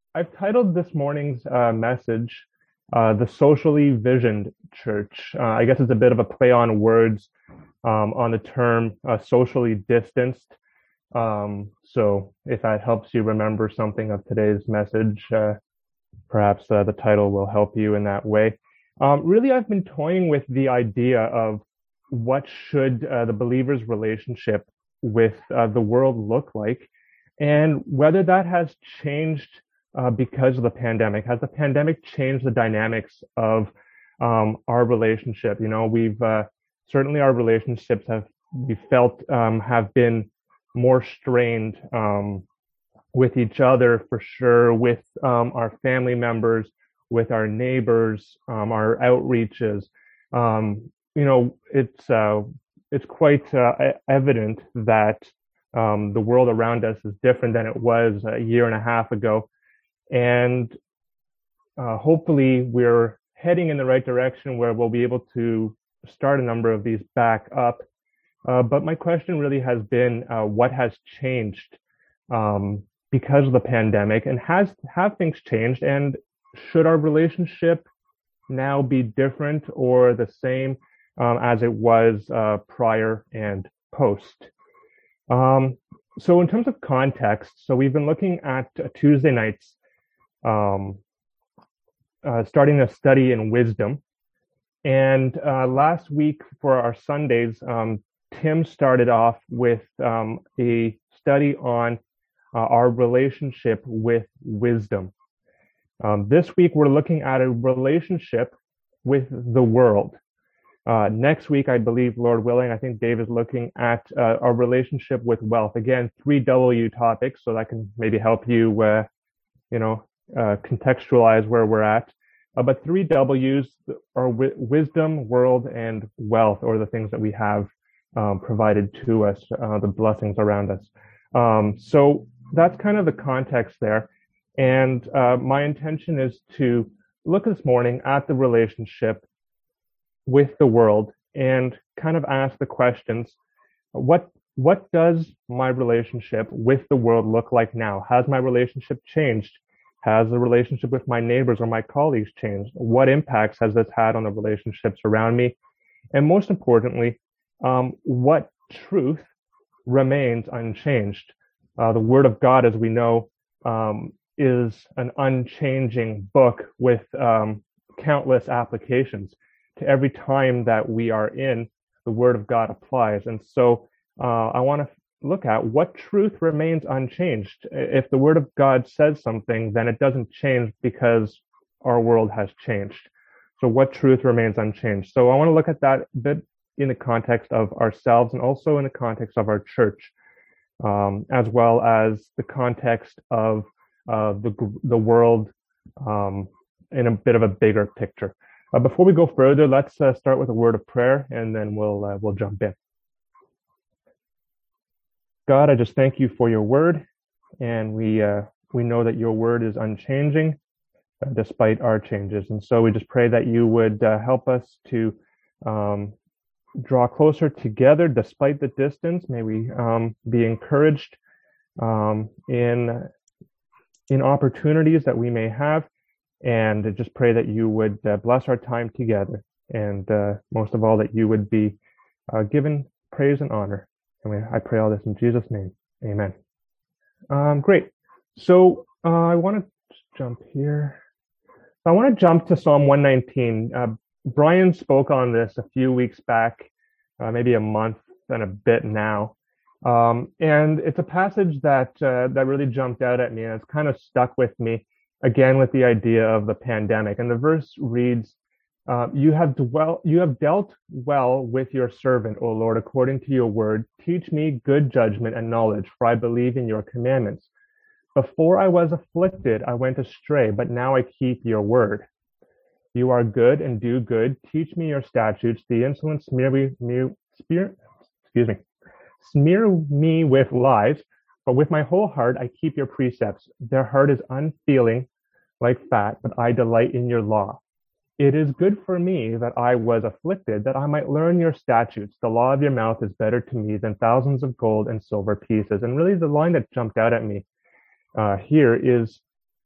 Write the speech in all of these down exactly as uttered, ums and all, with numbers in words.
I've titled this morning's uh, message uh, The Socially Visioned Church. Uh, I guess it's a bit of a play on words um, on the term uh, socially distanced. Um, so if that helps you remember something of today's message, uh, perhaps uh, the title will help you in that way. Um, really, I've been toying with the idea of what should uh, the believer's relationship with uh, the world look like, and whether that has changed uh, because of the pandemic. Has the pandemic changed the dynamics of um, our relationship? You know, we've uh, certainly our relationships have we felt um, have been more strained um, with each other for sure, with um, our family members, with our neighbors, um, our outreaches. Um, you know, it's uh, it's quite uh, e- evident that um, the world around us is different than it was a year and a half ago, and uh, hopefully we're heading in the right direction where we'll be able to start a number of these back up. Uh, but my question really has been, uh, what has changed um, because of the pandemic, and has have things changed, and should our relationship now be different or the same um, as it was uh, prior and post? Um, so in terms of context, so we've been looking at uh, Tuesday nights, um, uh, starting a study in wisdom. And uh, last week for our Sundays, um, Tim started off with um, a study on uh, our relationship with wisdom. Um, this week, we're looking at a relationship with the world. Uh, next week, I believe, Lord willing, I think Dave is looking at uh, our relationship with wealth. Again, three W topics, so that can maybe help you, uh, you know, uh, contextualize where we're at. Uh, but three W's are wi- wisdom, world, and wealth, or the things that we have um, provided to us, uh, the blessings around us. Um, so that's kind of the context there. And uh, my intention is to look this morning at the relationship with the world and kind of ask the questions, what what does my relationship with the world look like now? Has my relationship changed? Has the relationship with my neighbors or my colleagues changed? What impacts has this had on the relationships around me? And most importantly, um, what truth remains unchanged? Uh, the Word of God, as we know, um, is an unchanging book with um, countless applications. To every time that we are in, the Word of God applies. And so uh, I want to look at what truth remains unchanged. If the Word of God says something, then it doesn't change because our world has changed. So what truth remains unchanged? So I want to look at that a bit in the context of ourselves and also in the context of our church, um, as well as the context of uh, the the world um, in a bit of a bigger picture. Uh, before we go further, let's uh, start with a word of prayer, and then we'll uh, we'll jump in. God, I just thank you for your word, and we uh, we know that your word is unchanging uh, despite our changes, and so we just pray that you would uh, help us to um, draw closer together despite the distance. May we um, be encouraged um, in in opportunities that we may have, and just pray that you would uh, bless our time together, and uh, most of all, that you would be uh, given praise and honor. And we, I pray all this in Jesus' name. Amen. Um, great. So uh, I want to jump here. I want to jump to Psalm one nineteen. Uh, Brian spoke on this a few weeks back, uh, maybe a month and a bit now. Um, and it's a passage that uh, that really jumped out at me, and it's kind of stuck with me, again, with the idea of the pandemic. And the verse reads, uh, you have dwelt, you have dealt well with your servant, O Lord, according to your word. Teach me good judgment and knowledge, for I believe in your commandments. Before I was afflicted, I went astray, but now I keep your word. You are good and do good. Teach me your statutes. The insolent smear me, me spear, excuse me, smear me with lies, but with my whole heart I keep your precepts. Their heart is unfeeling like fat, but I delight in your law. It is good for me that I was afflicted, that I might learn your statutes. The law of your mouth is better to me than thousands of gold and silver pieces. And really the line that jumped out at me uh, here is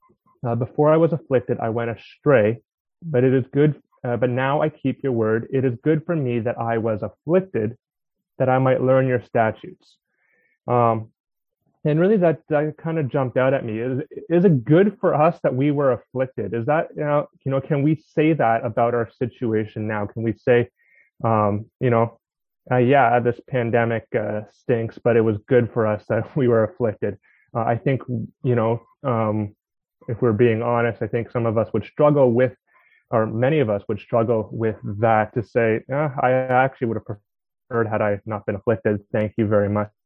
Uh, before I was afflicted, I went astray, but it is good. Uh, but now I keep your word. It is good for me that I was afflicted, that I might learn your statutes. Um, and really, that, that kind of jumped out at me. Is, is it good for us that we were afflicted? Is that, you know, you know, can we say that about our situation now? Can we say, um, you know, uh, yeah, this pandemic uh, stinks, but it was good for us that we were afflicted? Uh, I think, you know, um, if we're being honest, I think some of us would struggle with, or many of us would struggle with that, to say, eh, I actually would have preferred had I not been afflicted. Thank you very much.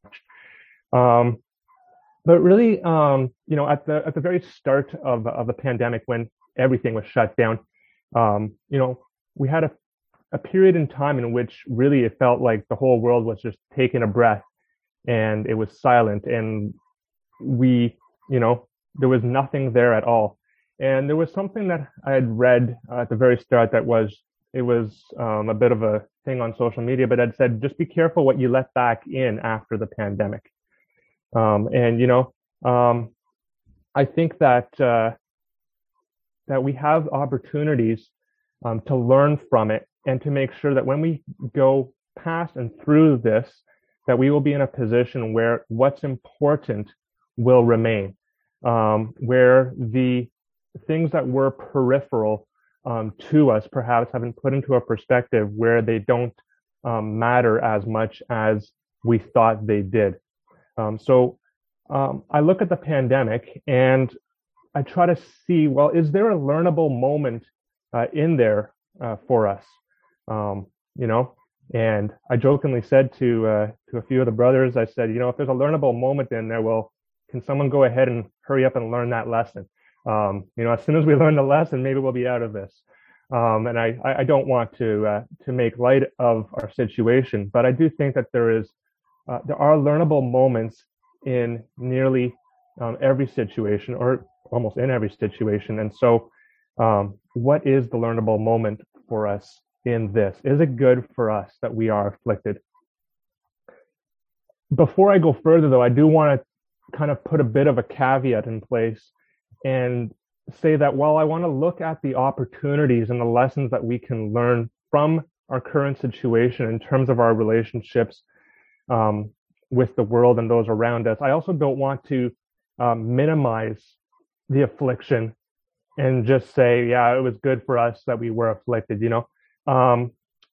Um, but really, um, you know, at the at the very start of of the pandemic, when everything was shut down, um, you know, we had a a period in time in which really it felt like the whole world was just taking a breath, and it was silent, and we, you know, there was nothing there at all. And there was something that I had read uh, at the very start that was, it was um, a bit of a thing on social media, but it said, just be careful what you let back in after the pandemic. Um, and, you know, um, I think that, uh, that we have opportunities um, to learn from it, and to make sure that when we go past and through this, that we will be in a position where what's important will remain, um, where the things that were peripheral um, to us perhaps have been put into a perspective where they don't um, matter as much as we thought they did. Um, so um, I look at the pandemic and I try to see, well, is there a learnable moment uh, in there uh, for us? Um, you know, and I jokingly said to uh, to a few of the brothers, I said, you know, if there's a learnable moment in there, well, can someone go ahead and hurry up and learn that lesson? Um, you know, as soon as we learn the lesson, maybe we'll be out of this. Um, and I, I don't want to uh, to make light of our situation, but I do think that there is uh, there are learnable moments in nearly um, every situation, or almost in every situation. And so, um, what is the learnable moment for us in this? Is it good for us that we are afflicted? Before I go further, though, I do want to kind of put a bit of a caveat in place and say that while I want to look at the opportunities and the lessons that we can learn from our current situation in terms of our relationships um, with the world and those around us, I also don't want to um, minimize the affliction and just say, yeah, it was good for us that we were afflicted, you know. Um,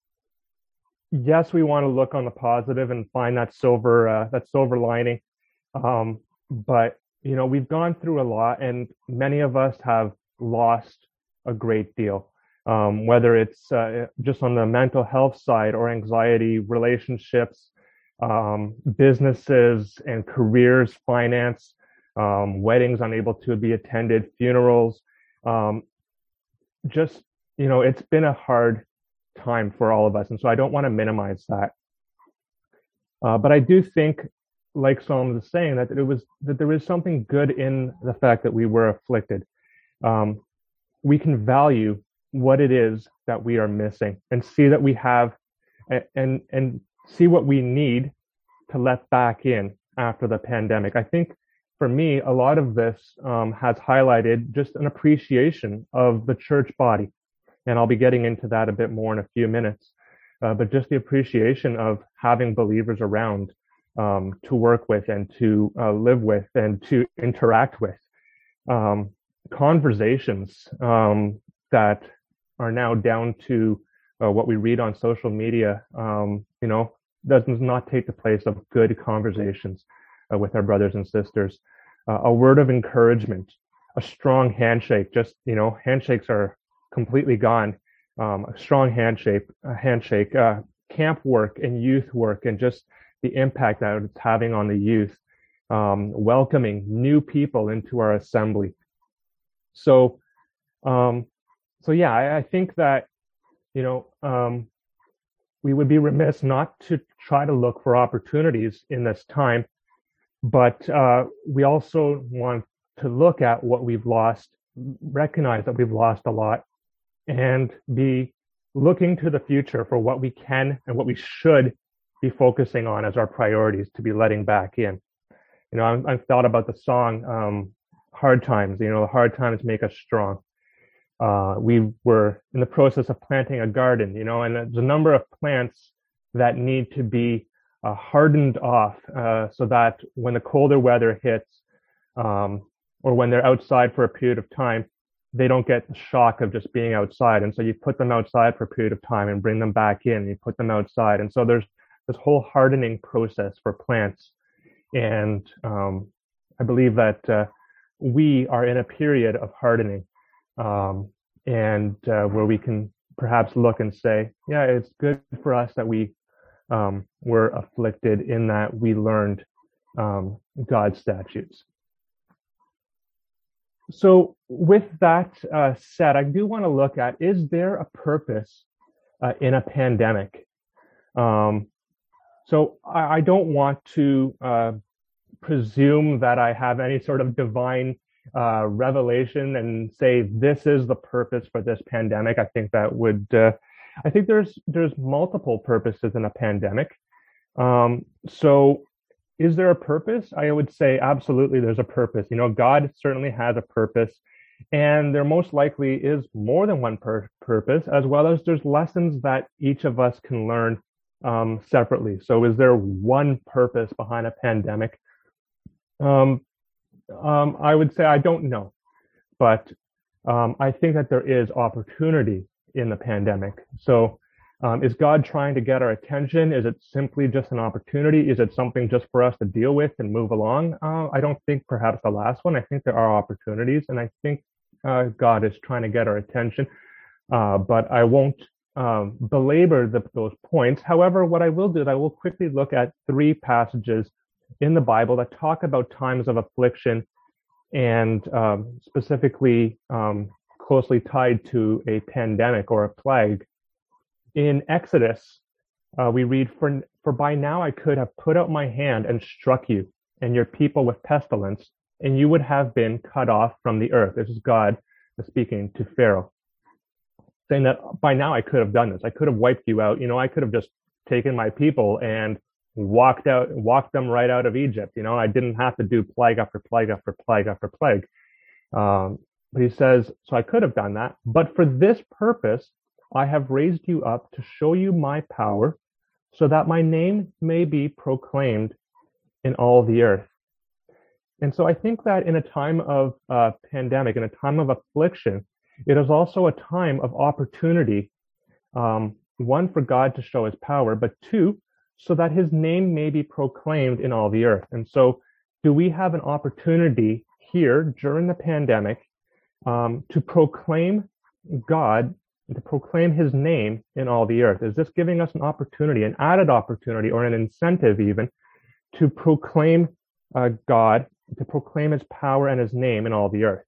yes, we want to look on the positive and find that silver, uh, that silver lining. Um, but, you know, we've gone through a lot, and many of us have lost a great deal, um, whether it's uh, just on the mental health side or anxiety, relationships, um, businesses and careers, finance, um, weddings unable to be attended, funerals, um, just, you know, it's been a hard time for all of us. And so I don't want to minimize that. Uh, but I do think, like Psalm is saying, that it was that there is something good in the fact that we were afflicted. Um, we can value what it is that we are missing and see that we have, and and, and see what we need to let back in after the pandemic. I think for me, a lot of this um, has highlighted just an appreciation of the church body. And I'll be getting into that a bit more in a few minutes. Uh, but just the appreciation of having believers around um, to work with and to uh, live with and to interact with. Um, conversations um, that are now down to uh, what we read on social media, um, you know, does not take the place of good conversations uh, with our brothers and sisters. Uh, a word of encouragement, a strong handshake. Just, you know, handshakes are completely gone. Um, a strong handshake, a handshake, uh, camp work and youth work, and just the impact that it's having on the youth. Um, welcoming new people into our assembly. So, um, so yeah, I, I think that, you know, um, we would be remiss not to try to look for opportunities in this time, but uh, we also want to look at what we've lost, recognize that we've lost a lot, and be looking to the future for what we can and what we should be focusing on as our priorities to be letting back in. You know, I've, I've thought about the song, um, hard times. You know, the hard times make us strong. Uh, we were in the process of planting a garden, you know, and there's a number of plants that need to be uh, hardened off uh, so that when the colder weather hits, um, or when they're outside for a period of time, they don't get the shock of just being outside. And so you put them outside for a period of time and bring them back in, you put them outside. And so there's this whole hardening process for plants. And um, I believe that uh, we are in a period of hardening, um, and uh, where we can perhaps look and say, yeah, it's good for us that we um, were afflicted in that we learned um, God's statutes. So with that uh, said, I do want to look at, is there a purpose uh, in a pandemic? Um, so I, I don't want to uh, presume that I have any sort of divine uh, revelation and say this is the purpose for this pandemic. I think that would, uh, I think there's there's multiple purposes in a pandemic. Um, so is there a purpose? I would say absolutely there's a purpose. You know, God certainly has a purpose, and there most likely is more than one pur- purpose, as well as there's lessons that each of us can learn um, separately. So is there one purpose behind a pandemic? Um, um, I would say I don't know, but um, I think that there is opportunity in the pandemic. So Um, is God trying to get our attention? Is it simply just an opportunity? Is it something just for us to deal with and move along? Uh, I don't think perhaps the last one. I think there are opportunities, and I think uh, God is trying to get our attention. Uh, but I won't um, belabor the, those points. However, what I will do is I will quickly look at three passages in the Bible that talk about times of affliction and um, specifically um, closely tied to a pandemic or a plague. In Exodus, uh, we read, for, for by now I could have put out my hand and struck you and your people with pestilence, and you would have been cut off from the earth. This is God speaking to Pharaoh, saying that by now I could have done this. I could have wiped you out. You know, I could have just taken my people and walked out, walked them right out of Egypt. You know, I didn't have to do plague after plague after plague after plague. Um, but he says, so I could have done that. But for this purpose, I have raised you up to show you my power, so that my name may be proclaimed in all the earth. And so I think that in a time of uh, pandemic, in a time of affliction, it is also a time of opportunity, um, one, for God to show his power, but two, so that his name may be proclaimed in all the earth. And so do we have an opportunity here during the pandemic um, to proclaim God, to proclaim his name in all the earth? Is this giving us an opportunity, an added opportunity, or an incentive even, to proclaim uh, God, to proclaim his power and his name in all the earth?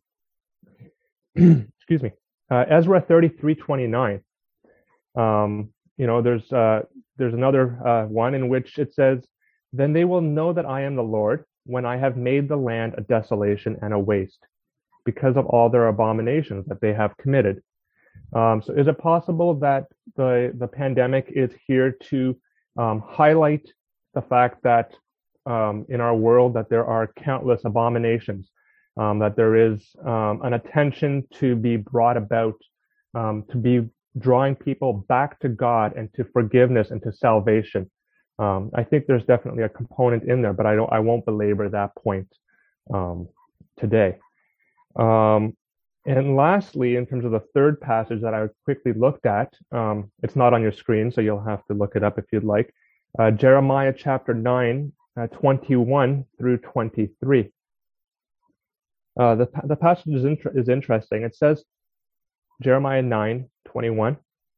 Excuse me. Uh, Ezra thirty-three twenty-nine. Um, you know, there's uh, there's another uh, one in which it says, "Then they will know that I am the Lord when I have made the land a desolation and a waste, because of all their abominations that they have committed." Um, so is it possible that the, the pandemic is here to um, highlight the fact that um, in our world that there are countless abominations, um, that there is um, an attention to be brought about, um, to be drawing people back to God and to forgiveness and to salvation? Um, I think there's definitely a component in there, but I don't, I won't belabor that point um, today. Um, And lastly, in terms of the third passage that I quickly looked at, um, it's not on your screen, so you'll have to look it up if you'd like. Uh, Jeremiah chapter nine, uh, twenty-one through twenty-three. Uh, the, the passage is, inter- is interesting. It says, Jeremiah nine, twenty-one.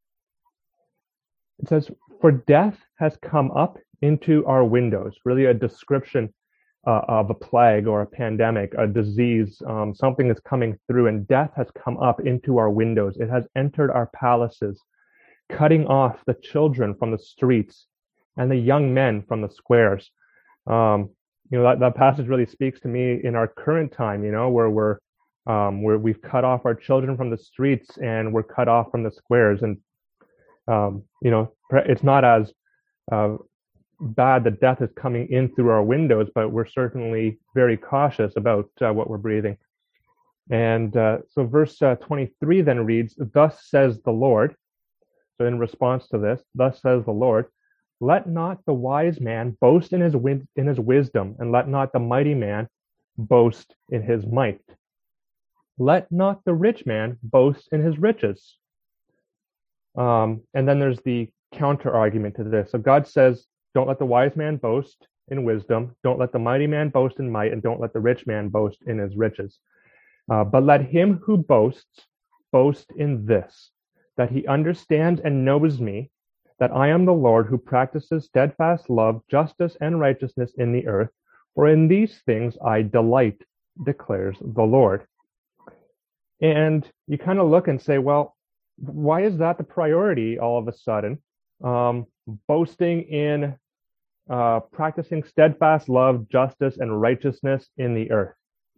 It says, "For death has come up into our windows," really a description Uh, of a plague or a pandemic, a disease, um, something that's coming through, and death has come up into our windows. It has entered our palaces, cutting off the children from the streets and the young men from the squares. Um, you know, that, that passage really speaks to me in our current time, you know, where we're, um, where we've cut off our children from the streets and we're cut off from the squares. And, um, you know, it's not as, uh, bad that death is coming in through our windows, but we're certainly very cautious about uh, what we're breathing. And uh, so verse uh, twenty-three then reads, "Thus says the Lord." So in response to this, "Thus says the Lord, let not the wise man boast in his win- in his wisdom, and let not the mighty man boast in his might. Let not the rich man boast in his riches." Um, and then there's the counter argument to this. So God says, don't let the wise man boast in wisdom, don't let the mighty man boast in might, and don't let the rich man boast in his riches. Uh, but let him who boasts boast in this, that he understands and knows me, that I am the Lord who practices steadfast love, justice, and righteousness in the earth. For in these things I delight, declares the Lord. And you kind of look and say, well, why is that the priority all of a sudden? Um, boasting in uh, practicing steadfast love, justice, and righteousness in the earth.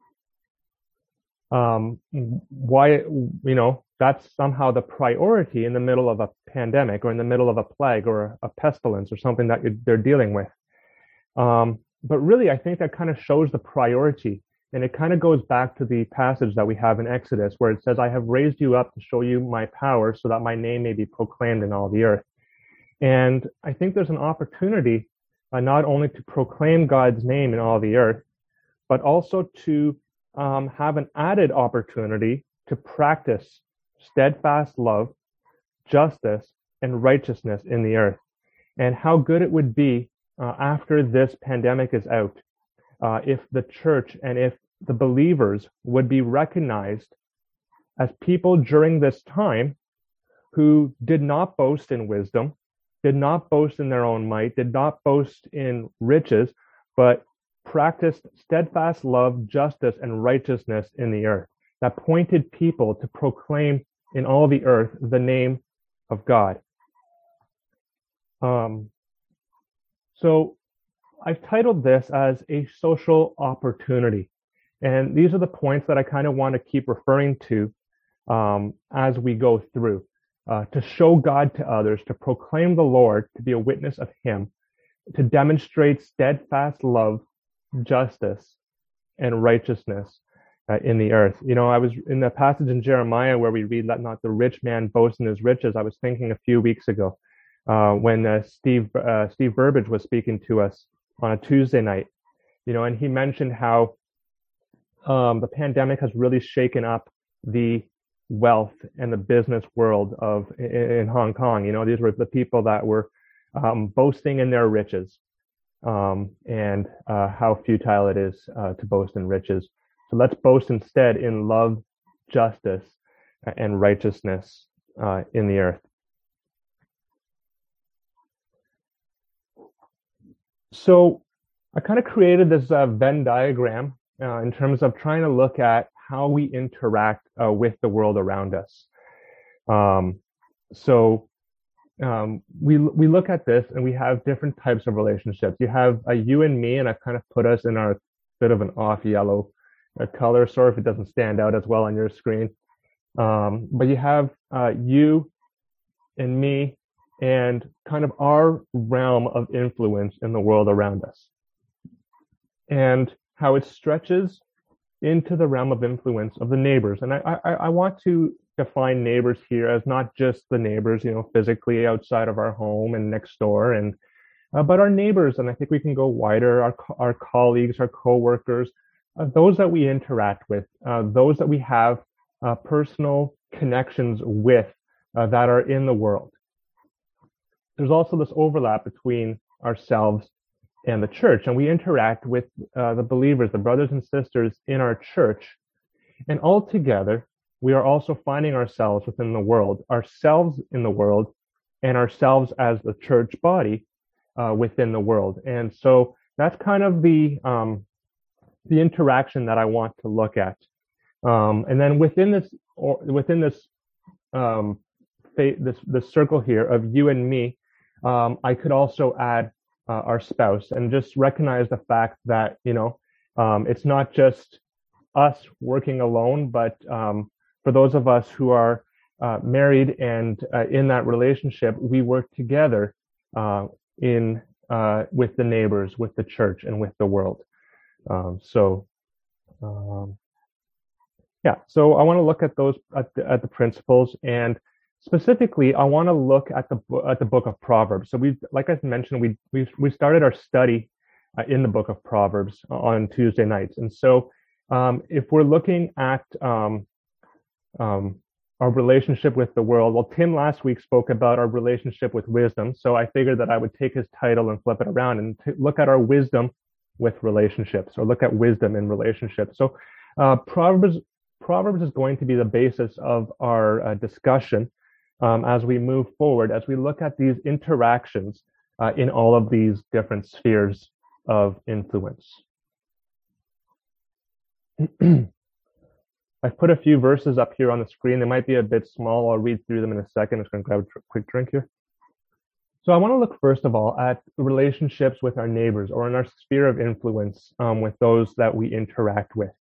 Um, why, you know, that's somehow the priority in the middle of a pandemic or in the middle of a plague or a pestilence or something that they're dealing with. Um, but really, I think that kind of shows the priority. And it kind of goes back to the passage that we have in Exodus where it says, I have raised you up to show you my power so that my name may be proclaimed in all the earth. And I think there's an opportunity uh, not only to proclaim God's name in all the earth, but also to um, have an added opportunity to practice steadfast love, justice, and righteousness in the earth. And how good it would be uh, after this pandemic is out, uh, if the church and if the believers would be recognized as people during this time who did not boast in wisdom, did not boast in their own might, did not boast in riches, but practiced steadfast love, justice, and righteousness in the earth, that pointed people to proclaim in all the earth the name of God. Um, so I've titled this as a social opportunity. And these are the points that I kind of want to keep referring to um, as we go through, uh, to show God to others, to proclaim the Lord, to be a witness of Him, to demonstrate steadfast love, justice, and righteousness uh, in the earth. You know, I was in the passage in Jeremiah where we read, let not the rich man boast in his riches. I was thinking a few weeks ago uh, when uh, Steve uh, Steve Burbage was speaking to us on a Tuesday night, you know, and he mentioned how um, the pandemic has really shaken up the wealth and the business world of in, in Hong Kong. You know, these were the people that were um, boasting in their riches. Um, and uh, how futile it is uh, to boast in riches. So let's boast instead in love, justice, and righteousness uh, in the earth. So I kind of created this uh, Venn diagram uh, in terms of trying to look at how we interact uh, with the world around us. Um, so Um, we we look at this and we have different types of relationships. You have a you and me, and I've kind of put us in our bit of an off yellow uh, color. Sorry if it doesn't stand out as well on your screen. Um, but you have uh, you and me and kind of our realm of influence in the world around us, and how it stretches into the realm of influence of the neighbors. And I I, I want to define neighbors here as not just the neighbors, you know, physically outside of our home and next door, and uh, but our neighbors. And I think we can go wider: our our colleagues, our coworkers, uh, those that we interact with, uh, those that we have uh, personal connections with uh, that are in the world. There's also this overlap between ourselves and the church, and we interact with uh, the believers, the brothers and sisters in our church, and all together we are also finding ourselves within the world, ourselves in the world, and ourselves as the church body uh, within the world. And so that's kind of the um, the interaction that I want to look at. Um, and then within this, or within this, um, fa- this this circle here of you and me, um, I could also add uh, our spouse, and just recognize the fact that, you know, um, it's not just us working alone, but um, for those of us who are uh, married and uh, in that relationship, we work together uh, in uh, with the neighbors, with the church, and with the world. Um, so, um, yeah, so I want to look at those at the, at the principles, and specifically, I want to look at the at the book of Proverbs. So we, like I mentioned, we we we started our study uh, in the book of Proverbs on Tuesday nights, and so um, if we're looking at um, um, our relationship with the world, well, Tim last week spoke about our relationship with wisdom, so I figured that I would take his title and flip it around and t- look at our wisdom with relationships, or look at wisdom in relationships. So uh, Proverbs Proverbs is going to be the basis of our uh, discussion um, as we move forward, as we look at these interactions uh, in all of these different spheres of influence. I've put a few verses up here on the screen. They might be a bit small. I'll read through them in a second. I'm just going to grab a quick drink here. So I want to look first of all at relationships with our neighbors, or in our sphere of influence um, with those that we interact with.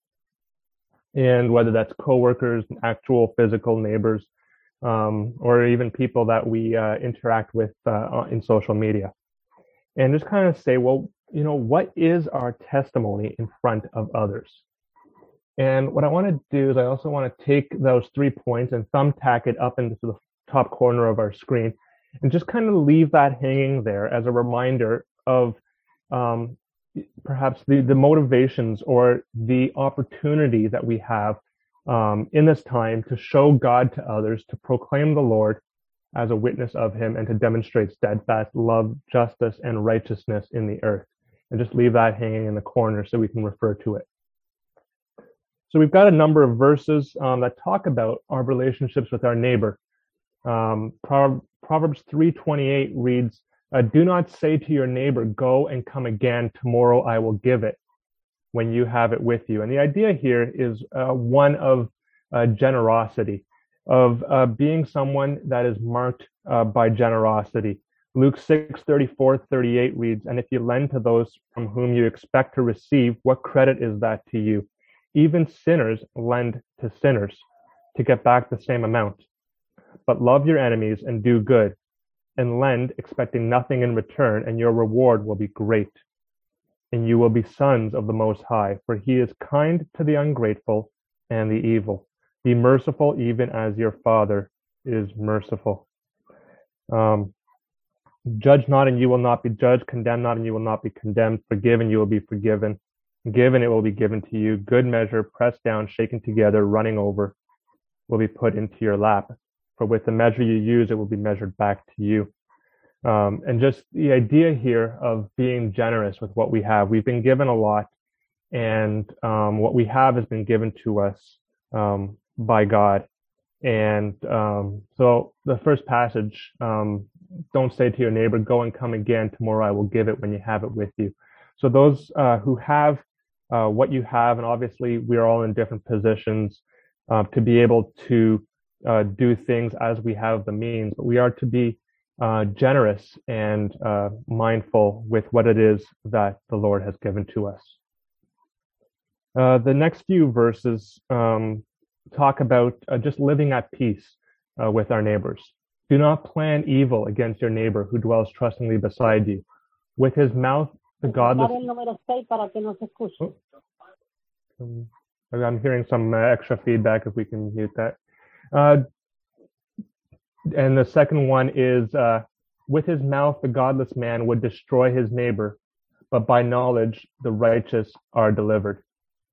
And whether that's coworkers, actual physical neighbors, um, or even people that we uh, interact with uh, in social media. And just kind of say, well, you know, what is our testimony in front of others? And what I want to do is I also want to take those three points and thumbtack it up into the top corner of our screen and just kind of leave that hanging there as a reminder of um, perhaps the, the motivations or the opportunity that we have um, in this time to show God to others, to proclaim the Lord as a witness of him, and to demonstrate steadfast love, justice, and righteousness in the earth. And just leave that hanging in the corner so we can refer to it. So we've got a number of verses um, that talk about our relationships with our neighbor. Um, Pro- Proverbs three twenty-eight reads, Uh, do not say to your neighbor, go and come again, tomorrow I will give it, when you have it with you. And the idea here is uh, one of uh, generosity, of uh, being someone that is marked uh, by generosity. Luke six thirty-four thirty-eight reads, and if you lend to those from whom you expect to receive, what credit is that to you? Even sinners lend to sinners to get back the same amount. But love your enemies and do good, and lend, expecting nothing in return, and your reward will be great. And you will be sons of the Most High, for he is kind to the ungrateful and the evil. Be merciful even as your Father is merciful. Um, Judge not, and you will not be judged. Condemn not, and you will not be condemned. Forgive, and you will be forgiven. Give, and it will be given to you. Good measure, pressed down, shaken together, running over, will be put into your lap. For with the measure you use, it will be measured back to you. Um, and just the idea here of being generous with what we have. We've been given a lot, and um, what we have has been given to us um, by God. And um, so the first passage, um, don't say to your neighbor, go and come again, tomorrow I will give it when you have it with you. So those uh, who have uh, what you have, and obviously we are all in different positions uh, to be able to uh, do things as we have the means, but we are to be uh, generous and uh, mindful with what it is that the Lord has given to us. Uh, the next few verses um, talk about uh, just living at peace uh, with our neighbors. Do not plan evil against your neighbor who dwells trustingly beside you. With his mouth, the godless... Oh. Um, I'm hearing some uh, extra feedback, if we can mute that. Uh, and the second one is, uh, with his mouth, the godless man would destroy his neighbor, but by knowledge, the righteous are delivered.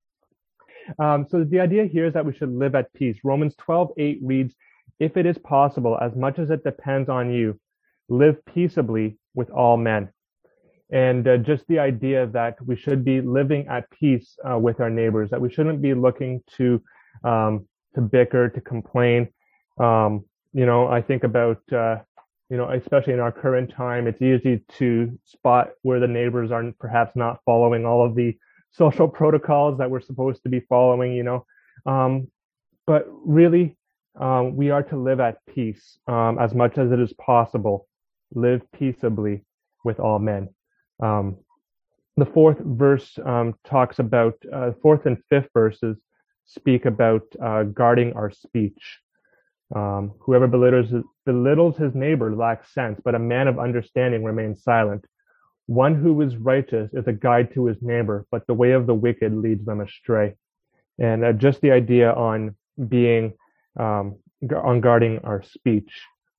Um, so the idea here is that we should live at peace. Romans twelve eight reads, if it is possible, as much as it depends on you, live peaceably with all men. And uh, just the idea that we should be living at peace uh, with our neighbors, that we shouldn't be looking to um, to bicker, to complain. Um, you know, I think about, uh, you know, especially in our current time, it's easy to spot where the neighbors are perhaps not following all of the social protocols that we're supposed to be following, you know. Um, but really, um, we are to live at peace um, as much as it is possible. Live peaceably with all men. Um, the fourth verse um, talks about, uh, fourth and fifth verses speak about uh, guarding our speech. Um, whoever belittles his, belittles his neighbor lacks sense, but a man of understanding remains silent. One who is righteous is a guide to his neighbor, but the way of the wicked leads them astray. And uh, just the idea on being, um, on guarding our speech.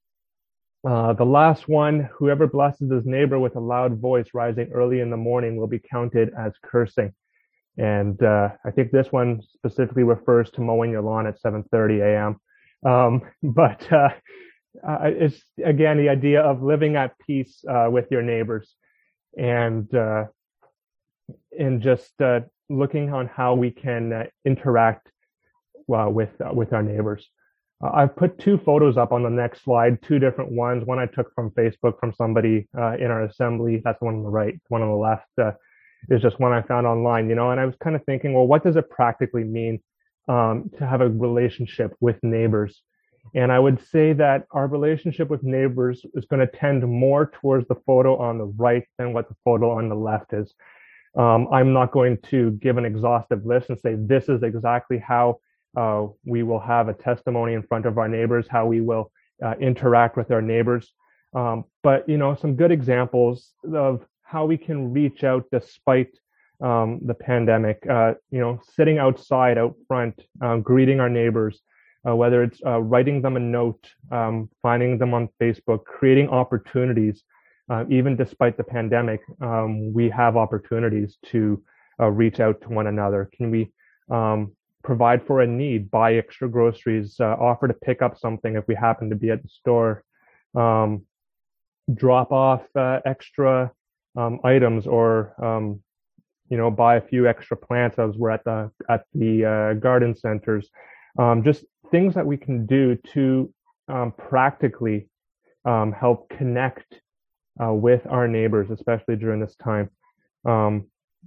Uh, the last one, whoever blesses his neighbor with a loud voice rising early in the morning will be counted as cursing. And uh, I think this one specifically refers to mowing your lawn at seven thirty a.m. Um, but uh, uh, it's, again, the idea of living at peace uh, with your neighbors, and uh, and just uh, looking on how we can uh, interact uh, with uh, with our neighbors. Uh, I've put two photos up on the next slide, two different ones. One I took from Facebook from somebody uh, in our assembly. That's the one on the right. One on the left uh, is just one I found online, you know, and I was kind of thinking, well, what does it practically mean um, to have a relationship with neighbors? And I would say that our relationship with neighbors is going to tend more towards the photo on the right than what the photo on the left is. Um, I'm not going to give an exhaustive list and say this is exactly how uh, we will have a testimony in front of our neighbors, how we will uh, interact with our neighbors. Um, but, you know, some good examples of how we can reach out despite um, the pandemic, uh, you know, sitting outside out front, um, greeting our neighbors, uh, whether it's uh, writing them a note, um, finding them on Facebook, creating opportunities. Uh, even despite the pandemic, um, we have opportunities to uh, reach out to one another. Can we um, provide for a need, buy extra groceries, uh, offer to pick up something if we happen to be at the store, um, drop off uh, extra um, items, or um, you know, buy a few extra plants as we're at the at the uh, garden centers. Um, just things that we can do to um, practically um, help connect Uh, with our neighbors, especially during this time. Um,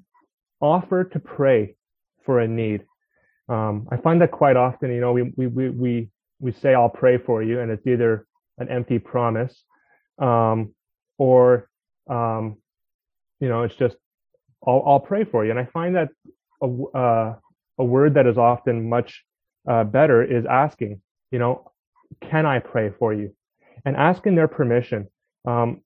offer to pray for a need. Um, I find that quite often, you know, we, we, we, we, we say, I'll pray for you, and it's either an empty promise, um, or, um, you know, it's just, I'll, I'll pray for you. And I find that a, uh, a word that is often much uh, better is asking, you know, can I pray for you? And asking their permission. Um,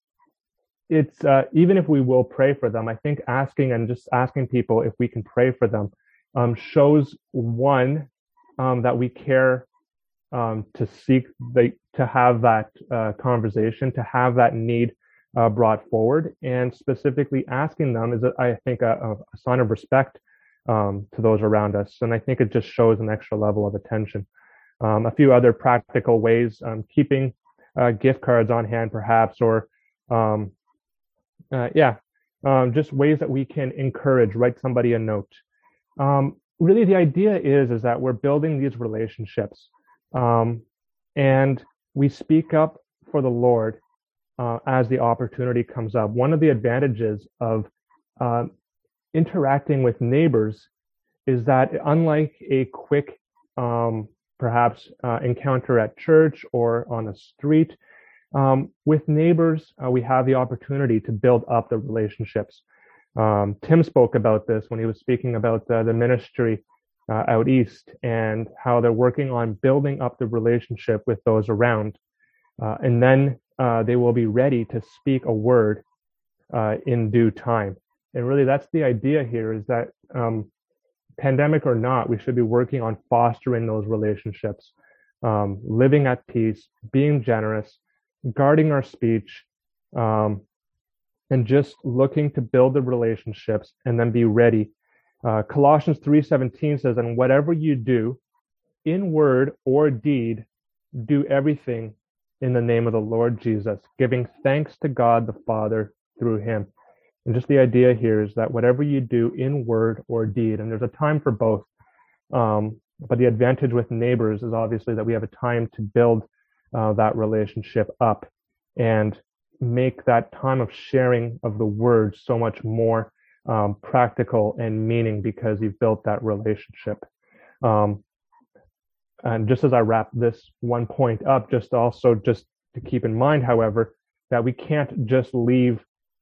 It's uh, even if we will pray for them, I think asking and just asking people if we can pray for them um, shows, one, um, that we care um, to seek the, to have that uh, conversation, to have that need uh, brought forward, and specifically asking them is, I think, a, a sign of respect um, to those around us, and I think it just shows an extra level of attention. Um, a few other practical ways: um, keeping uh, gift cards on hand, perhaps, or um, Uh, yeah, um, just ways that we can encourage, write somebody a note. Um, really, the idea is, is that we're building these relationships, um, and we speak up for the Lord uh, as the opportunity comes up. One of the advantages of uh, interacting with neighbors is that, unlike a quick, um, perhaps, uh, encounter at church or on a street, Um, with neighbors, uh, we have the opportunity to build up the relationships. Um, Tim spoke about this when he was speaking about uh, the ministry uh, out east, and how they're working on building up the relationship with those around. Uh, and then uh, they will be ready to speak a word uh, in due time. And really, that's the idea here, is that um, pandemic or not, we should be working on fostering those relationships, um, living at peace, being generous, guarding our speech, um, and just looking to build the relationships and then be ready. Uh, Colossians three seventeen says, and whatever you do, in word or deed, do everything in the name of the Lord Jesus, giving thanks to God the Father through him. And just the idea here is that whatever you do in word or deed, and there's a time for both, um, but the advantage with neighbors is obviously that we have a time to build Uh, that relationship up and make that time of sharing of the word so much more um, practical and meaning, because you've built that relationship. Um, and just as I wrap this one point up, just also just to keep in mind, however, that we can't just leave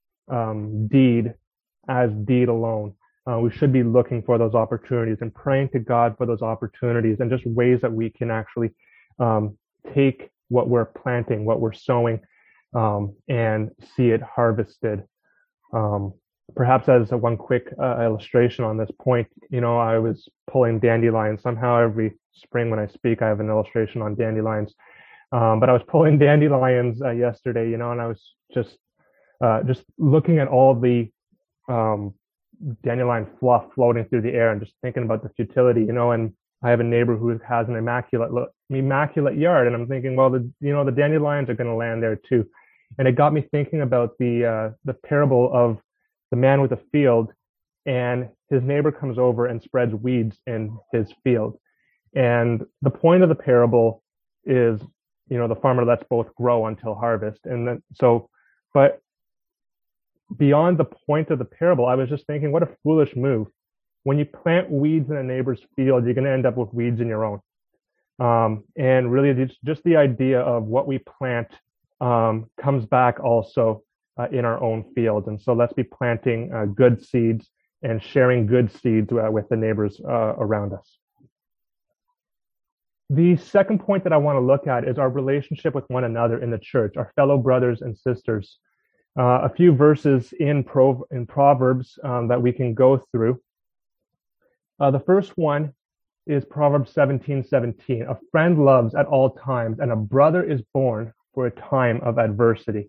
um, deed as deed alone. Uh, we should be looking for those opportunities and praying to God for those opportunities, and just ways that we can actually um, take what we're planting, what we're sowing, um, and see it harvested. Um, perhaps as a one quick uh, illustration on this point, you know, I was pulling dandelions. Somehow every spring when I speak, I have an illustration on dandelions. Um, but I was pulling dandelions uh, yesterday, you know, and I was just uh, just looking at all the um, dandelion fluff floating through the air and just thinking about the futility, you know. And I have a neighbor who has an immaculate immaculate yard, and I'm thinking, well, the you know the dandelions are going to land there too. And it got me thinking about the uh, the parable of the man with a field, and his neighbor comes over and spreads weeds in his field. And the point of the parable is, you know, the farmer lets both grow until harvest. And then so, but beyond the point of the parable, I was just thinking, what a foolish move. When you plant weeds in a neighbor's field, you're going to end up with weeds in your own. Um, and really, it's just the idea of what we plant um, comes back also uh, in our own field. And so let's be planting uh, good seeds and sharing good seeds uh, with the neighbors uh, around us. The second point that I want to look at is our relationship with one another in the church, our fellow brothers and sisters. Uh, a few verses in, Pro- in Proverbs um, that we can go through. Uh, the first one is Proverbs seventeen seventeen. A friend loves at all times, and a brother is born for a time of adversity.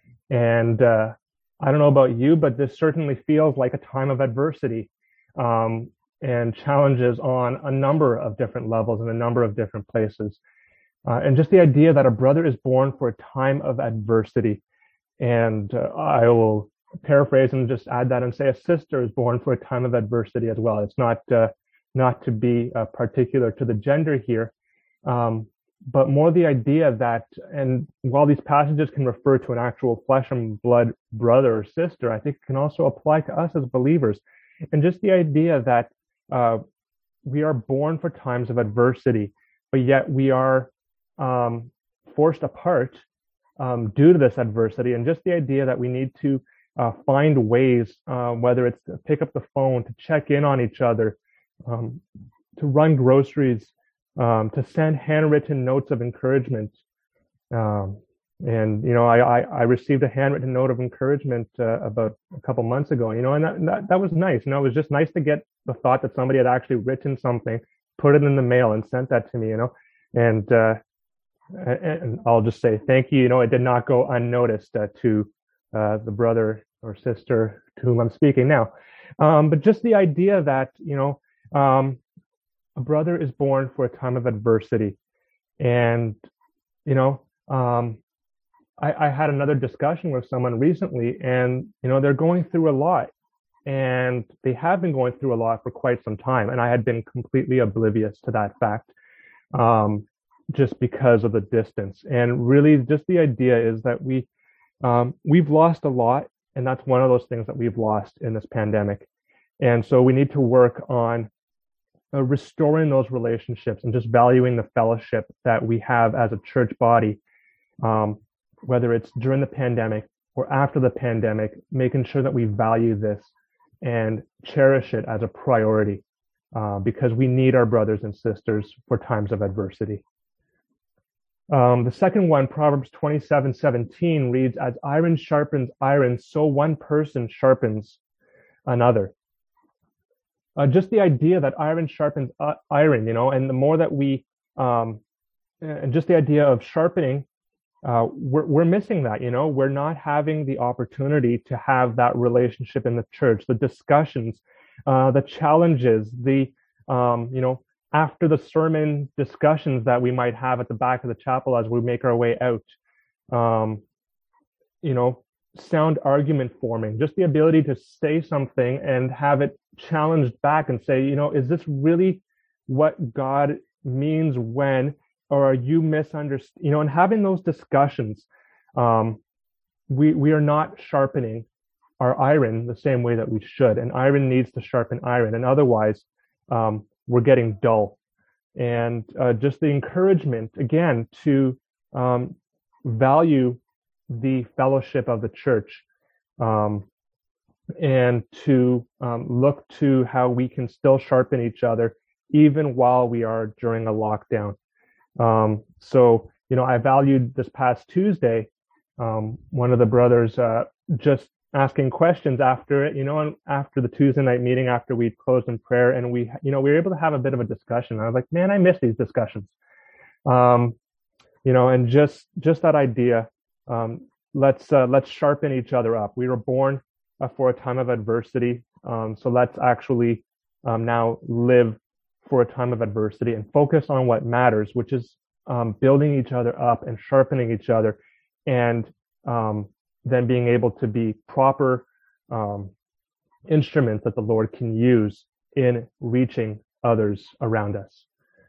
And uh, I don't know about you, but this certainly feels like a time of adversity um, and challenges on a number of different levels in a number of different places. Uh, and just the idea that a brother is born for a time of adversity. And uh, I will paraphrase and just add that and say a sister is born for a time of adversity as well. It's not uh, not to be uh, particular to the gender here, um, but more the idea that, and while these passages can refer to an actual flesh and blood brother or sister, I think it can also apply to us as believers. And just the idea that uh, we are born for times of adversity, but yet we are um, forced apart Um, due to this adversity, and just the idea that we need to uh, find ways, uh, whether it's to pick up the phone, to check in on each other, um, to run groceries, um, to send handwritten notes of encouragement. Um, and, you know, I, I, I received a handwritten note of encouragement uh, about a couple months ago, you know, and that, that, that was nice. You know, it was just nice to get the thought that somebody had actually written something, put it in the mail and sent that to me, you know, and, uh, and I'll just say thank you. You know, it did not go unnoticed uh, to uh, the brother or sister to whom I'm speaking now. Um, but just the idea that, you know, um, a brother is born for a time of adversity. And, you know, um, I, I had another discussion with someone recently, and, you know, they're going through a lot. And they have been going through a lot for quite some time. And I had been completely oblivious to that fact. Um, just because of the distance. And really just the idea is that we, um, we've lost a lot, and that's one of those things that we've lost in this pandemic. And so we need to work on uh, restoring those relationships and just valuing the fellowship that we have as a church body, um, whether it's during the pandemic or after the pandemic, making sure that we value this and cherish it as a priority uh, because we need our brothers and sisters for times of adversity. Um, the second one, Proverbs twenty-seven seventeen, reads, as iron sharpens iron, so one person sharpens another. Uh, just the idea that iron sharpens uh, iron, you know, and the more that we, um, and just the idea of sharpening, uh, we're, we're missing that, you know, we're not having the opportunity to have that relationship in the church, the discussions, uh, the challenges, the, um, you know, after the sermon discussions that we might have at the back of the chapel as we make our way out, um, you know, sound argument forming, just the ability to say something and have it challenged back and say, you know, is this really what God means when, or are you misunderstanding, you know, and having those discussions, um, we, we are not sharpening our iron the same way that we should. And iron needs to sharpen iron. And otherwise, um, we're getting dull. And uh, just the encouragement, again, to um, value the fellowship of the church um, and to um, look to how we can still sharpen each other even while we are during a lockdown. Um, so, you know, I valued this past Tuesday, um, one of the brothers uh, just asking questions after it, you know, and after the Tuesday night meeting, after we'd closed in prayer, and we, you know, we were able to have a bit of a discussion. I was like, man, I miss these discussions. Um, you know, and just just that idea. Um, let's uh, let's sharpen each other up. We were born uh, for a time of adversity, um, so let's actually um, now live for a time of adversity and focus on what matters, which is um, building each other up and sharpening each other, and um, then being able to be proper um, instruments that the Lord can use in reaching others around us.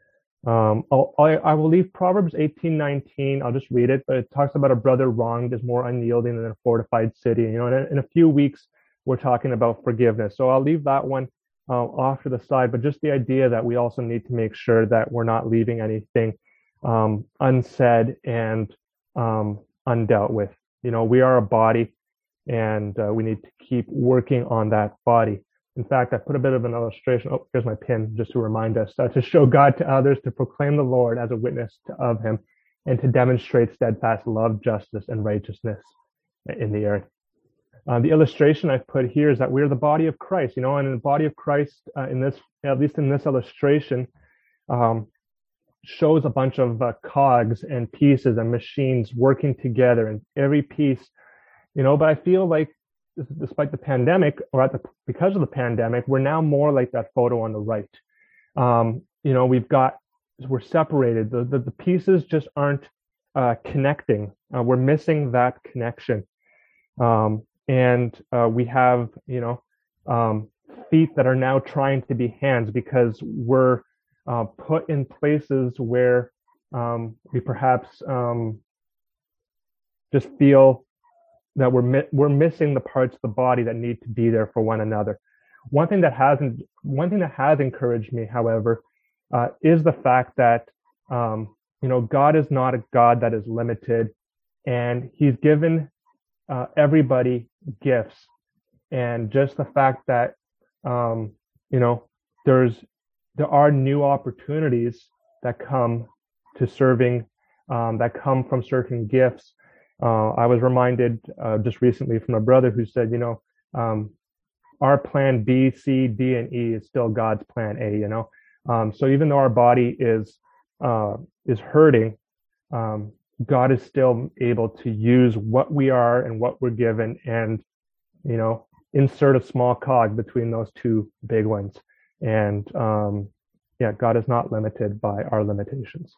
Um, I'll, I, I will leave Proverbs eighteen nineteen. I'll just read it, but it talks about a brother wronged is more unyielding than a fortified city. You know, in a, in a few weeks, we're talking about forgiveness. So I'll leave that one uh, off to the side, but just the idea that we also need to make sure that we're not leaving anything um, unsaid and um, undealt with. You know, we are a body, and uh, we need to keep working on that body. In fact, I put a bit of an illustration. Oh, here's my pin, just to remind us uh, to show God to others, to proclaim the Lord as a witness to, of him, and to demonstrate steadfast love, justice, and righteousness in the earth. Uh, the illustration I've put here is that we're the body of Christ, you know, and in the body of Christ, uh, in this, at least in this illustration, um, shows a bunch of uh, cogs and pieces and machines working together, and every piece, you know, but I feel like despite the pandemic, or at the, because of the pandemic, we're now more like that photo on the right. Um, you know, we've got, we're separated. The, the, the pieces just aren't uh, connecting. Uh, we're missing that connection. Um, and uh, we have, you know, um, feet that are now trying to be hands because we're uh, put in places where um, we perhaps um, just feel that we're mi- we're missing the parts of the body that need to be there for one another. One thing that hasn't one thing that has encouraged me, however, uh, is the fact that um, you know, God is not a God that is limited, and He's given uh, everybody gifts, and just the fact that um, you know, there's there are new opportunities that come to serving, um, that come from certain gifts. Uh, I was reminded uh, just recently from a brother who said, you know, um, our plan B, C, D, and E is still God's plan A, you know. Um, so even though our body is uh, is hurting, um, God is still able to use what we are and what we're given, and, you know, insert a small cog between those two big ones. And um, yeah, God is not limited by our limitations.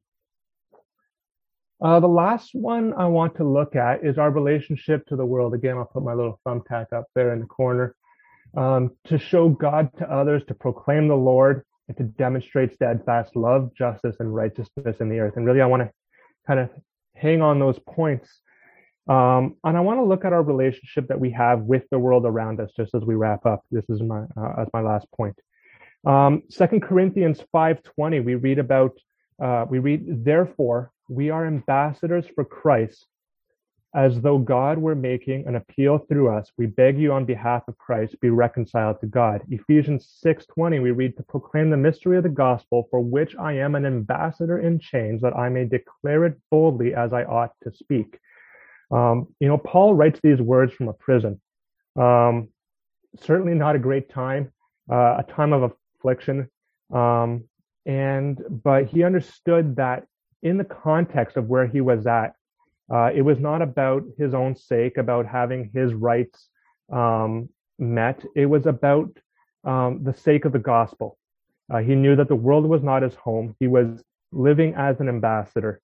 Uh, the last one I want to look at is our relationship to the world. Again, I'll put my little thumbtack up there in the corner. Um, to show God to others, to proclaim the Lord, and to demonstrate steadfast love, justice, and righteousness in the earth. And really, I want to kind of hang on those points. Um, and I want to look at our relationship that we have with the world around us, just as we wrap up. This is my uh, as my last point. Um, Second Corinthians five twenty, we read about, uh, we read, therefore, we are ambassadors for Christ, as though God were making an appeal through us. We beg you on behalf of Christ, be reconciled to God. Ephesians six twenty, we read, to proclaim the mystery of the gospel, for which I am an ambassador in chains, that I may declare it boldly as I ought to speak. Um, you know, Paul writes these words from a prison. Um, certainly not a great time, uh, a time of affliction. Um, and, but he understood that in the context of where he was at, uh, it was not about his own sake, about having his rights um, met. It was about um, the sake of the gospel. Uh, he knew that the world was not his home. He was living as an ambassador.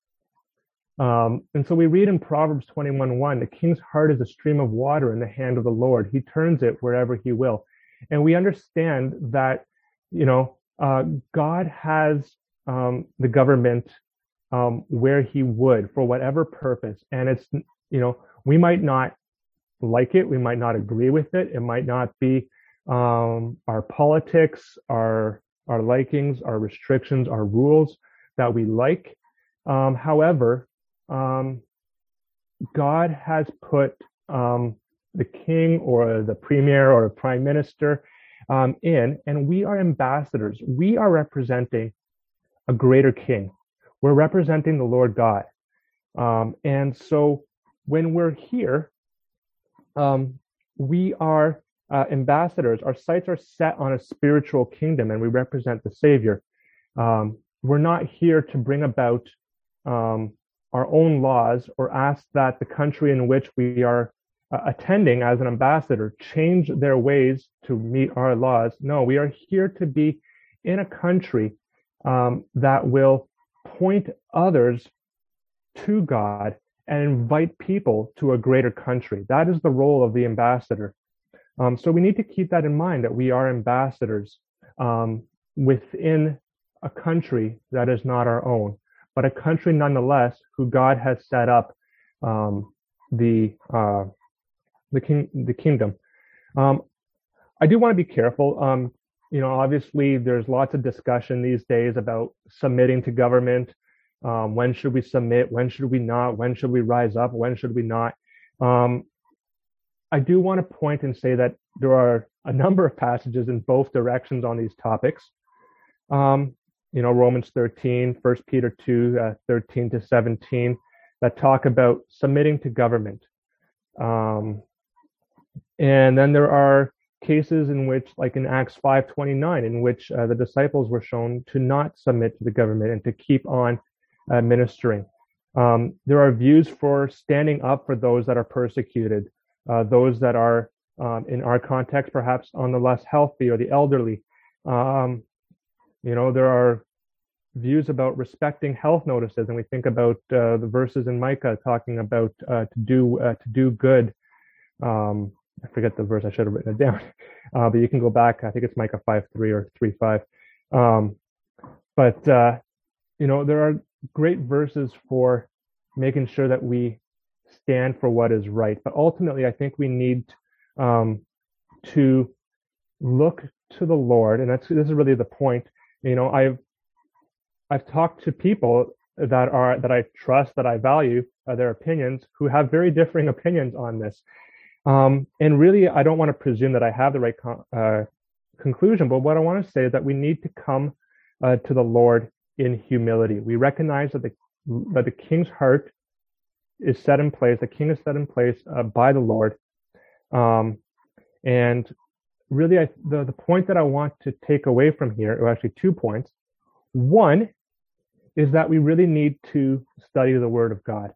Um, and so we read in Proverbs twenty-one one, the king's heart is a stream of water in the hand of the Lord. He turns it wherever he will. And we understand that, you know, uh, God has um, the government um, where he would for whatever purpose. And it's, you know, we might not like it. We might not agree with it. It might not be um, our politics, our, our likings, our restrictions, our rules that we like. Um, however, um, God has put um, the king or the premier or prime minister um, in, and we are ambassadors. We are representing a greater king. We're representing the Lord God. Um, and so when we're here, Um, we are uh, ambassadors. Our sights are set on a spiritual kingdom, and we represent the Savior. Um, we're not here to bring about um, our own laws or ask that the country in which we are uh, attending as an ambassador change their ways to meet our laws. No, we are here to be in a country um, that will point others to God and invite people to a greater country. That is the role of the ambassador. Um, so we need to keep that in mind, that we are ambassadors um, within a country that is not our own, but a country nonetheless who God has set up um, the uh, the king the kingdom. Um, I do want to be careful. Um, you know, obviously, there's lots of discussion these days about submitting to government. Um, when should we submit? When should we not? When should we rise up? When should we not? Um, I do want to point and say that there are a number of passages in both directions on these topics. Um, you know, Romans thirteen, First Peter two, uh, thirteen to seventeen, that talk about submitting to government. Um, and then there are cases in which, like in Acts five twenty-nine, in which uh, the disciples were shown to not submit to the government and to keep on uh, ministering. Um, there are views for standing up for those that are persecuted, uh, those that are, um, in our context, perhaps on the less healthy or the elderly. Um, you know, there are views about respecting health notices, and we think about uh, the verses in Micah talking about uh, to do uh, to do good. Um, I forget the verse. I should have written it down, uh, but you can go back. I think it's Micah five three or three five. Um, but uh, you know, there are great verses for making sure that we stand for what is right. But ultimately, I think we need um, to look to the Lord, and that's this is really the point. You know, I've I've talked to people that are that I trust, that I value uh, their opinions, who have very differing opinions on this. Um, and really, I don't want to presume that I have the right con- uh, conclusion, but what I want to say is that we need to come uh, to the Lord in humility. We recognize that the that the King's heart is set in place. The King is set in place uh, by the Lord. Um, and really, I, the the point that I want to take away from here, or actually two points. One is that we really need to study the Word of God.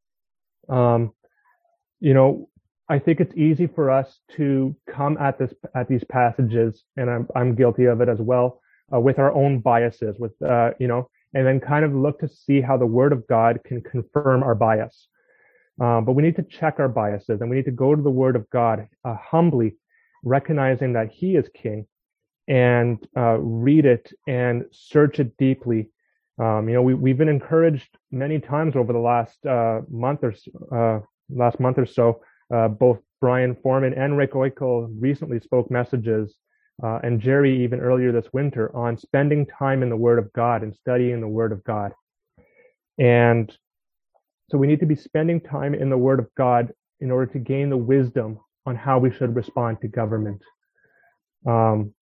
Um, you know, I think it's easy for us to come at this at these passages, and I'm I'm guilty of it as well, uh, with our own biases, with uh, you know, and then kind of look to see how the Word of God can confirm our bias. Um, but we need to check our biases, and we need to go to the Word of God uh, humbly, recognizing that He is King, and uh, read it and search it deeply. Um, you know, we we've been encouraged many times over the last uh, month or uh, last month or so. Uh, both Brian Foreman and Rick Oikel recently spoke messages, uh, and Jerry even earlier this winter, on spending time in the Word of God and studying the Word of God. And so we need to be spending time in the Word of God in order to gain the wisdom on how we should respond to government. Um,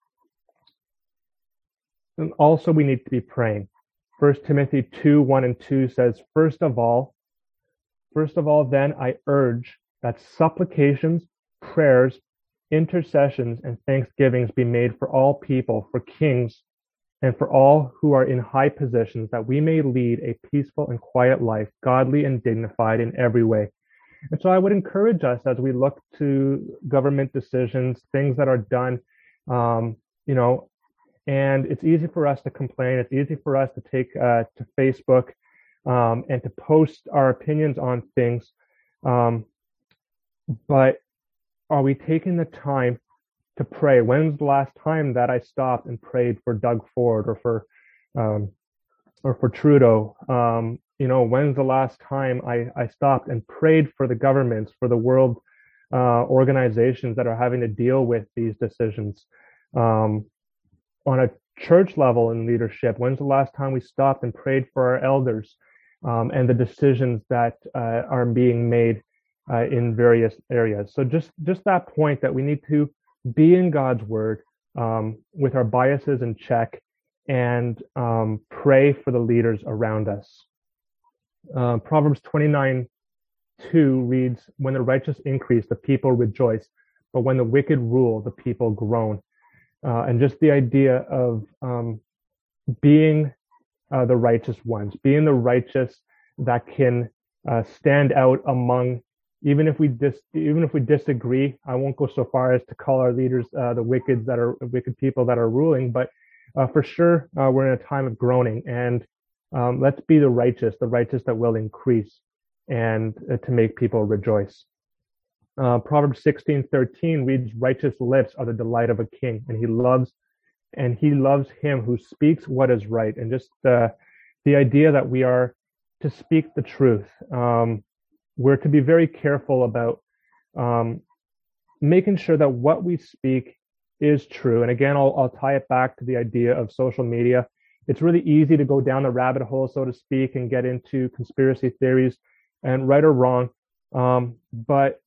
and also, we need to be praying. First Timothy two, one and two says, First of all, first of all, then I urge that supplications, prayers, intercessions, and thanksgivings be made for all people, for kings, and for all who are in high positions, that we may lead a peaceful and quiet life, godly and dignified in every way. And so I would encourage us, as we look to government decisions, things that are done, um, you know, and it's easy for us to complain. It's easy for us to take uh, to Facebook um, and to post our opinions on things. Um, But are we taking the time to pray? When's the last time that I stopped and prayed for Doug Ford or for um, or for Trudeau? Um, you know, when's the last time I, I stopped and prayed for the governments, for the world uh, organizations that are having to deal with these decisions? Um, on a church level in leadership, when's the last time we stopped and prayed for our elders um, and the decisions that uh, are being made Uh, in various areas? So just just that point, that we need to be in God's Word um, with our biases in check, and um, pray for the leaders around us. Uh, Proverbs twenty-nine two reads, when the righteous increase, the people rejoice, but when the wicked rule, the people groan. Uh, and just the idea of um, being uh, the righteous ones, being the righteous that can uh, stand out among, even if we dis, even if we disagree. I won't go so far as to call our leaders uh, the wicked that are wicked people that are ruling, but uh, for sure uh, we're in a time of groaning, and um, let's be the righteous, the righteous that will increase, and uh, to make people rejoice. Uh, Proverbs sixteen thirteen reads, "Righteous lips are the delight of a king, and he loves, and he loves him who speaks what is right." And just uh, the idea that we are to speak the truth. Um, we're to be very careful about um, making sure that what we speak is true. And again, I'll, I'll tie it back to the idea of social media. It's really easy to go down the rabbit hole, so to speak, and get into conspiracy theories, and right or wrong. Um, but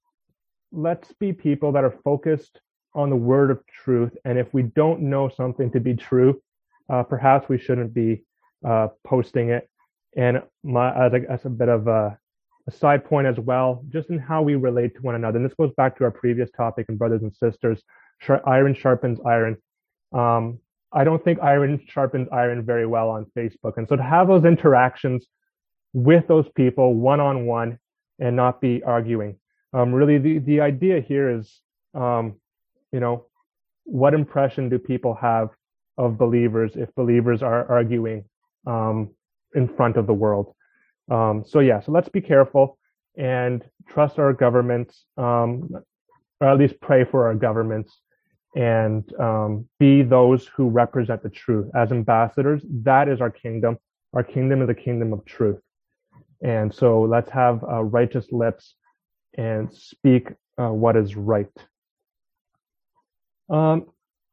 let's be people that are focused on the word of truth. And if we don't know something to be true, uh, perhaps we shouldn't be uh, posting it. And my, as, a, as a bit of a, a side point as well, just in how we relate to one another. And this goes back to our previous topic in brothers and sisters. Iron sharpens iron. Um, I don't think iron sharpens iron very well on Facebook. And so to have those interactions with those people one-on-one and not be arguing. Um, really, the, the idea here is, um, you know, what impression do people have of believers if believers are arguing um, in front of the world? Um, so yeah, so let's be careful and trust our governments, um, or at least pray for our governments, and um, be those who represent the truth. As ambassadors, that is our kingdom. Our kingdom is a kingdom of truth. And so let's have uh, righteous lips and speak uh, what is right. Um,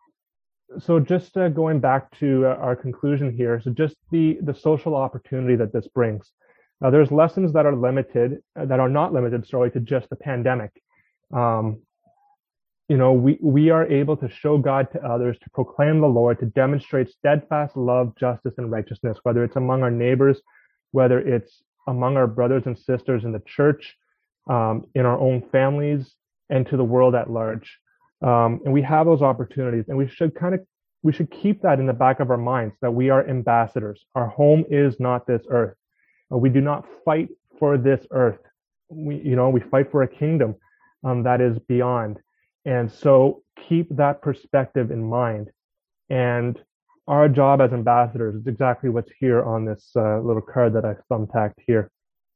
so just uh, going back to uh, our conclusion here, so just the, the social opportunity that this brings. Uh, there's lessons that are limited, uh, that are not limited, sorry, to just the pandemic. Um, you know, we, we are able to show God to others, to proclaim the Lord, to demonstrate steadfast love, justice, and righteousness, whether it's among our neighbors, whether it's among our brothers and sisters in the church, um, in our own families, and to the world at large. Um, and we have those opportunities, and we should kind of, we should keep that in the back of our minds, that we are ambassadors. Our home is not this earth. Uh, we do not fight for this earth. We, you know, we fight for a kingdom um, that is beyond. And so keep that perspective in mind. And our job as ambassadors is exactly what's here on this uh, little card that I thumbtacked here.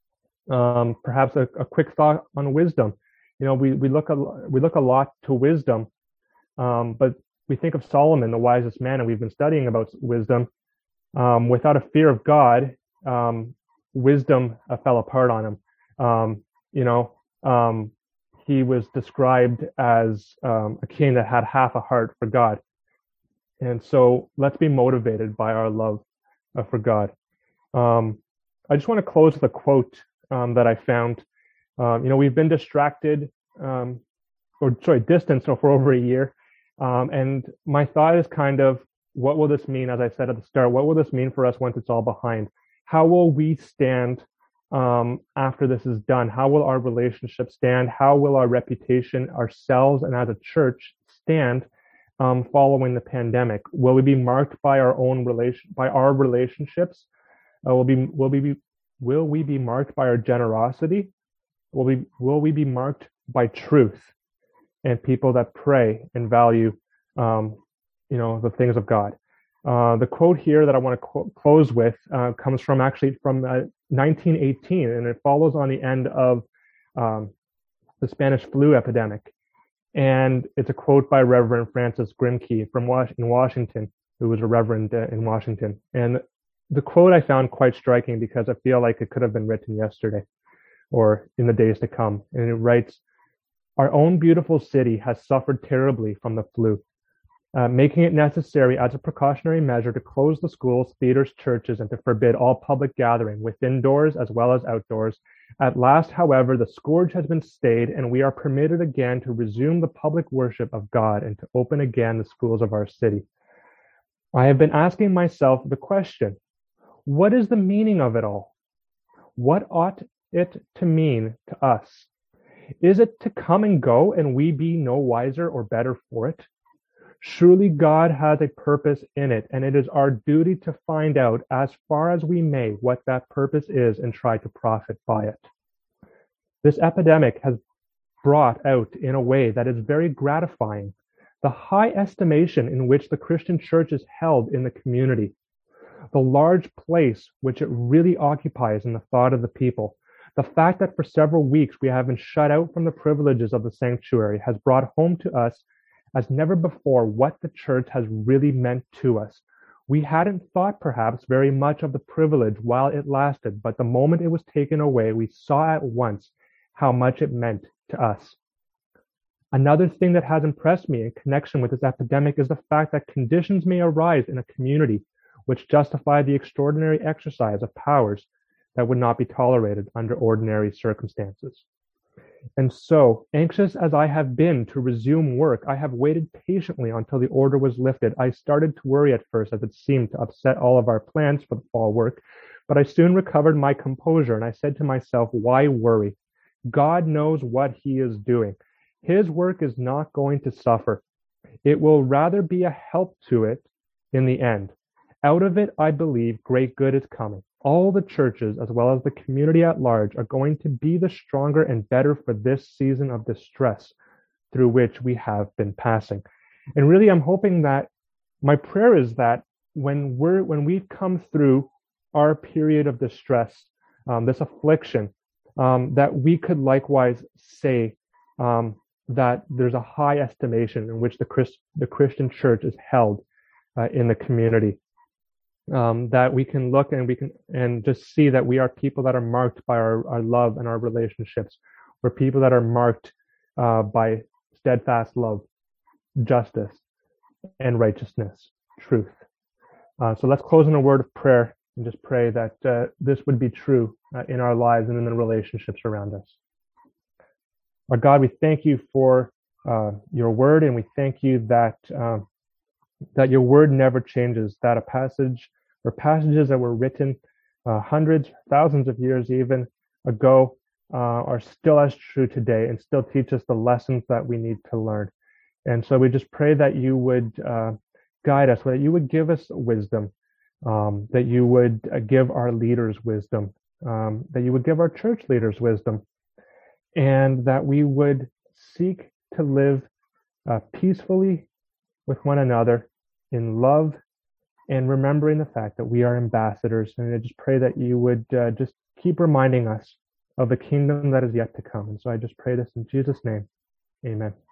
Um, perhaps a, a quick thought on wisdom. You know, we, we look a, we look a lot to wisdom, um, but we think of Solomon, the wisest man, and we've been studying about wisdom. Um, without a fear of God, um, wisdom uh, fell apart on him. Um, you know, um, he was described as um, a king that had half a heart for God. And so let's be motivated by our love uh, for God. Um, I just want to close with a quote um, that I found. Um, you know, we've been distracted, um, or sorry, distanced for over a year. Um, and my thought is kind of, what will this mean? As I said at the start, what will this mean for us once it's all behind? How will we stand um, after this is done? How will our relationship stand? How will our reputation, ourselves, and as a church stand um, following the pandemic? Will we be marked by our own relation, by our relationships? Uh, will be, will we be, will we be marked by our generosity? Will we, will we be marked by truth and people that pray and value, um, you know, the things of God? Uh, the quote here that I want to qu- close with uh, comes from actually from uh, nineteen eighteen, and it follows on the end of um, the Spanish flu epidemic. And it's a quote by Reverend Francis Grimke from Was- in Washington, who was a reverend uh, in Washington. And the quote I found quite striking because I feel like it could have been written yesterday or in the days to come. And it writes, "Our own beautiful city has suffered terribly from the flu, uh, making it necessary as a precautionary measure to close the schools, theaters, churches, and to forbid all public gathering within doors as well as outdoors. At last, however, the scourge has been stayed, and we are permitted again to resume the public worship of God and to open again the schools of our city. I have been asking myself the question, what is the meaning of it all? What ought it to mean to us? Is it to come and go and we be no wiser or better for it? Surely God has a purpose in it, and it is our duty to find out as far as we may what that purpose is and try to profit by it. This epidemic has brought out in a way that is very gratifying the high estimation in which the Christian church is held in the community, the large place which it really occupies in the thought of the people. The fact that for several weeks we have been shut out from the privileges of the sanctuary has brought home to us as never before what the church has really meant to us. We hadn't thought perhaps very much of the privilege while it lasted, but the moment it was taken away, we saw at once how much it meant to us. Another thing that has impressed me in connection with this epidemic is the fact that conditions may arise in a community which justify the extraordinary exercise of powers that would not be tolerated under ordinary circumstances. And so, anxious as I have been to resume work, I have waited patiently until the order was lifted. I started to worry at first, as it seemed to upset all of our plans for the fall work, but I soon recovered my composure, and I said to myself, why worry? God knows what he is doing. His work is not going to suffer. It will rather be a help to it in the end. Out of it, I believe great good is coming. All the churches, as well as the community at large, are going to be the stronger and better for this season of distress through which we have been passing. And really, I'm hoping that my prayer is that when we're when we've come through our period of distress, um, this affliction, um, that we could likewise say um, that there's a high estimation in which the Christ, the Christian church is held uh, in the community. Um, that we can look and we can and just see that we are people that are marked by our, our love and our relationships. We're people that are marked uh, by steadfast love, justice, and righteousness, truth. Uh, so let's close in a word of prayer and just pray that uh, this would be true uh, in our lives and in the relationships around us. Our God, we thank you for uh, your word, and we thank you that uh, that your word never changes, that a passage or passages that were written uh, hundreds, thousands of years even ago uh, are still as true today and still teach us the lessons that we need to learn. And so we just pray that you would uh, guide us, that you would give us wisdom, um, that you would uh, give our leaders wisdom, um, that you would give our church leaders wisdom, and that we would seek to live uh, peacefully with one another in love, and remembering the fact that we are ambassadors. And I just pray that you would uh, just keep reminding us of the kingdom that is yet to come. And so I just pray this in Jesus' name. Amen.